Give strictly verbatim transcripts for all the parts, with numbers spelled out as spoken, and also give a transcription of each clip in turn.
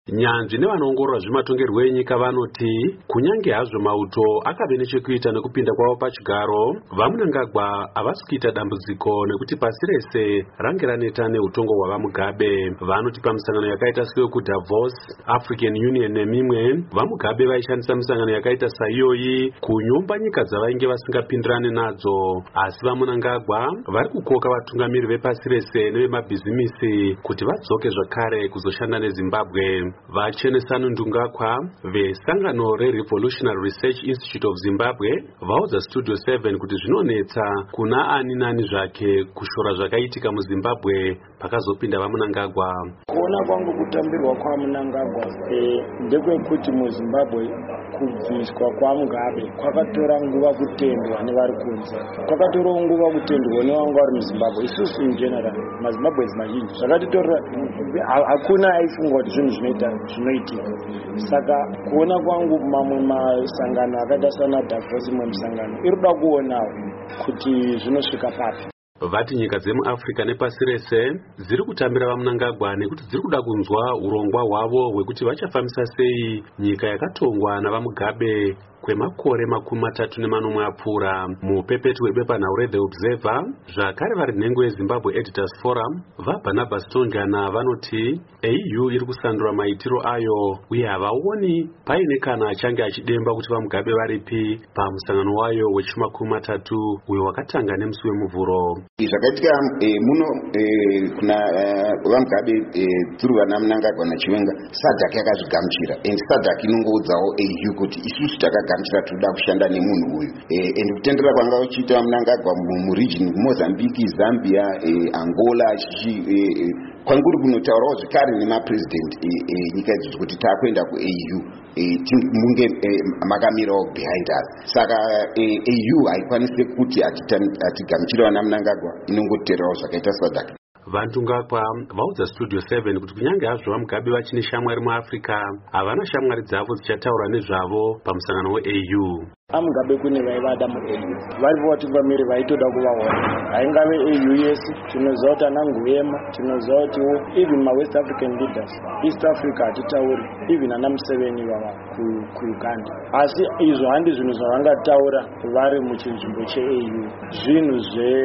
Nyanzvi nevanoongorora zvematongerwo enyika vanoti kunyange hazvo mauto akave nechekuita nekupinda kwavo pachigaro, vaMnangagwa havasi kuita dambudziko nekuti pasi rese range raneta neutongo hwavaMugabe. Vanoti pamusangano yakaita sewekuDavos, African Union nemimwe, vaMugabe vaishandisa misangano yakaita saiyoyi kunyumba nyika dzavainge vasingapindirane nadzo. Asi vaMnangagwa vari kukoka vatungamiri vepasi rese nevemabhizimisi kuti vadzoke zvakare kuzoshanda neZimbabwe. Vachenesanu Ndungakwa vesangano reRevolutionary Research Institute of Zimbabwe vaudza Studio seven kuti zvinonetsa kuna ani nani zvake kushora zvakaitika muZimbabwe pakazopinda vaMnangagwa. Kuona kwangu kutambirwa kwaMnangagwa ndekwekuti muZimbabwe kubviswa kwaMugabe kwakatora nguva kutendwa nevari kunze, kwakatora nguva kutendwa nevanga vari muZimbabwe. Isusu in general maZimbabwe mazhinji zvakatitorera, hakuna aifunga kuti zvinhu zvinoita zvinoitika. Saka kuona kwangu mamwe masangano akaita sana Davos, imwe misangano irikuda kuonawo kuti zvinosvika papi. Vati nyika dzemuAfrica nepasi rese dziri kutambira vaMnangagwa nekuti dziri kuda kunzwa urongwa hwavo hwekuti vachafambisa sei nyika yakatongwa navaMugabe kwemakore makumi matatu nemanomwe apfuura. Mupepetu webepanhau reThe Observer zvakare vari nhengo yeZimbabwe Editors Forum vaBarnabas Tongana vanoti A U iri kusandura maitiro ayo uye havaoni paine kana achange achidemba kuti vaMugabe varipi pamusangano wayo wechimakumi matatu uyo wakatanga nemusi wemuvhuro. Zvakaitika muno kuna vaMugabe dziri vana Mnangagwa naChiwenga, SADC yakazvigamuchira and SADC inongoudzawo A U kuti isusu takagamuchira toda kushanda nemunhu uyu, and kutendera kwanga uchiita Mnangagwa muregion Mozambique, Zambia, Angola kwanguri kunotaurawo zvekare nemapresident nyika idzodzo kuti takuenda kuA U munge makamirawo behind us. Saka A U haikwanisi kuti atigamuchira vana Mnangagwa, inongoterawo zvakaita SADC. Vandungakwa vaudza Studio seven kuti kunyange hazvo vaMugabe vachine shamwari muAfrica, havana shamwari dzavo dzichataura nezvavo pamusangano weA U. vaMugabe kune vaivada muA U, varipo vatungamiri vaitoda kuvaona. Haingave A U yese, tinoziva kuti ana Nguyema, tinoziva kuti even maWest African leaders, East Africa hatitauri, even ana Museveni vava kuUganda. Asi izvo handi zvinhu zvavangataura vari muchinzvimbo cheA U, zvinhu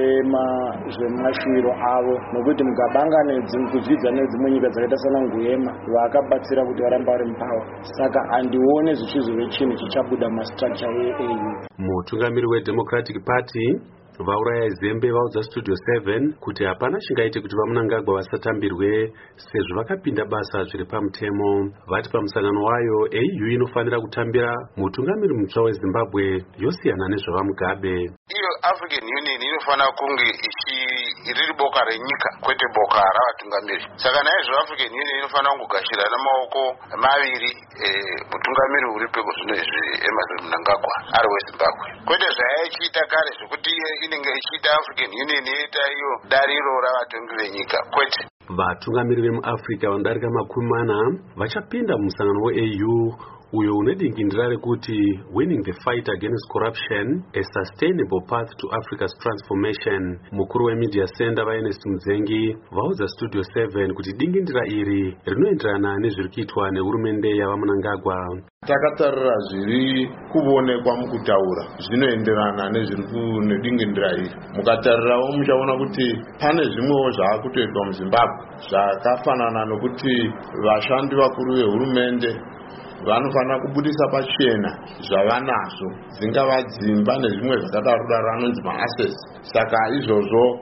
zvemashuviro avo, nokuti Mugabe anga kuzvidza nedzimwe nyika dzakaita sana Nguyema vakabatsira kuti varambe vari mupawa. Saka handione zvichizove chinhu chichabuda mastructure A U. Mutungamiri weDemocratic Party vauraya Zembe vaudza Studio seven kuti hapana chingaite kuti vaMnangagwa vasatambirwe sezvo vakapinda basa zviri pamutemo. Vati pamusangano wayo A U inofanira kutambira mutungamiri mutsva weZimbabwe yosiyana nezvavaMugabe. Iyo African Union inofanira kunge riri boka renyika kwete boka ravatungamiri. Saka naizvo African Union inofanira kungogashira namaoko maviri mutungamiri uri pekuzvino izvi Emmerson Mnangagwa ari weZimbabwe, kwete zvaichiita kare zvekuti inenge ichiita African Union yeita iyo dariro ravatongi venyika, kwete. Vatungamiri vemuAfrica vanodarika makumi mana vachapinda mumusangano weA U uyo unedingindira rekuti winning the fight against corruption, a sustainable path to Africa's transformation. Mukuru weMedia Center vaErnest Mudzengi vaudza Studio seven kuti dingindira iri rinoenderana nezviri kuitwa nehurumende yavaMnangagwa. Takatarira zviri kuonekwa mukutaura zvinoenderana nezvidingindira iri. Mukatarirawo muchaona kuti pane zvimwewo zvaakutoitwa muZimbabwe zvakafanana nokuti vashandi vakuru vehurumende vanofanira kubudisa pachena zvavanazvo, dzingava dzimba nezvimwe zvakadaro anonzi maassets. Saka izvozvo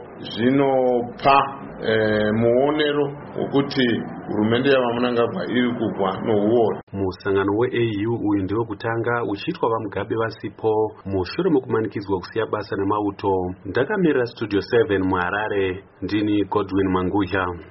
zvinopa muonero wekuti hurumende yavaMnangagwa iri kugwa nouori. Musangano weA U uyu ndiwo kutanga uchiitwa vaMugabe vasipo mushure mokumanikidzwa kusiya basa nemauto. Ndakamirira Studio seven muHarare, ndini Godwin Manguja.